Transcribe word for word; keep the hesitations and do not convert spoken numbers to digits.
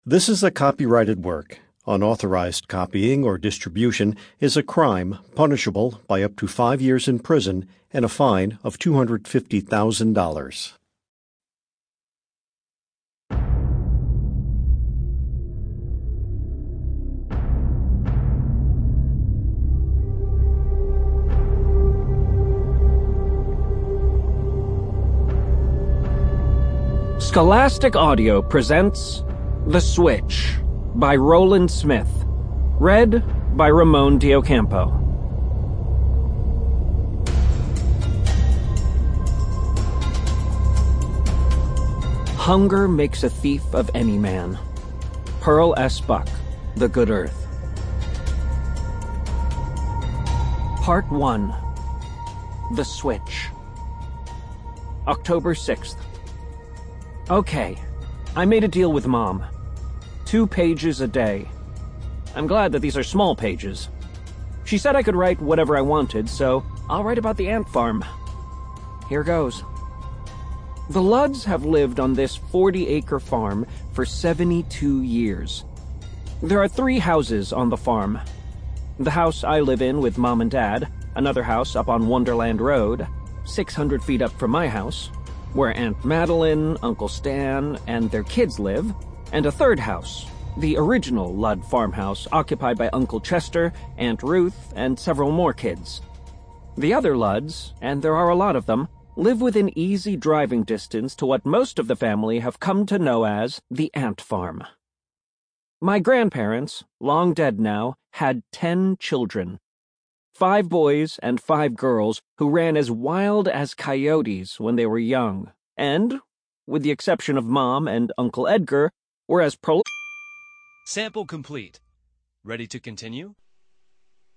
This is a copyrighted work. Unauthorized copying or distribution is a crime punishable by up to five years in prison and a fine of two hundred fifty thousand dollars. Scholastic Audio presents The Switch by Roland Smith, read by Ramon Diocampo. Hunger makes a thief of any man. Pearl S. Buck, The Good Earth. Part one. The Switch. October sixth. Okay, I made a deal with Mom. Two pages a day. I'm glad that these are small pages. She said I could write whatever I wanted, so I'll write about the ant farm. Here goes. The Ludds have lived on this forty-acre farm for seventy-two years. There are three houses on the farm. The house I live in with Mom and Dad, another house up on Wonderland Road, six hundred feet up from my house, where Aunt Madeline, Uncle Stan, and their kids live, and a third house, the original Ludd farmhouse occupied by Uncle Chester, Aunt Ruth, and several more kids. The other Ludds, and there are a lot of them, live within easy driving distance to what most of the family have come to know as the ant farm. My grandparents, long dead now, had ten children. Five boys and five girls who ran as wild as coyotes when they were young, and, with the exception of Mom and Uncle Edgar, were as pro- Sample complete. Ready to continue?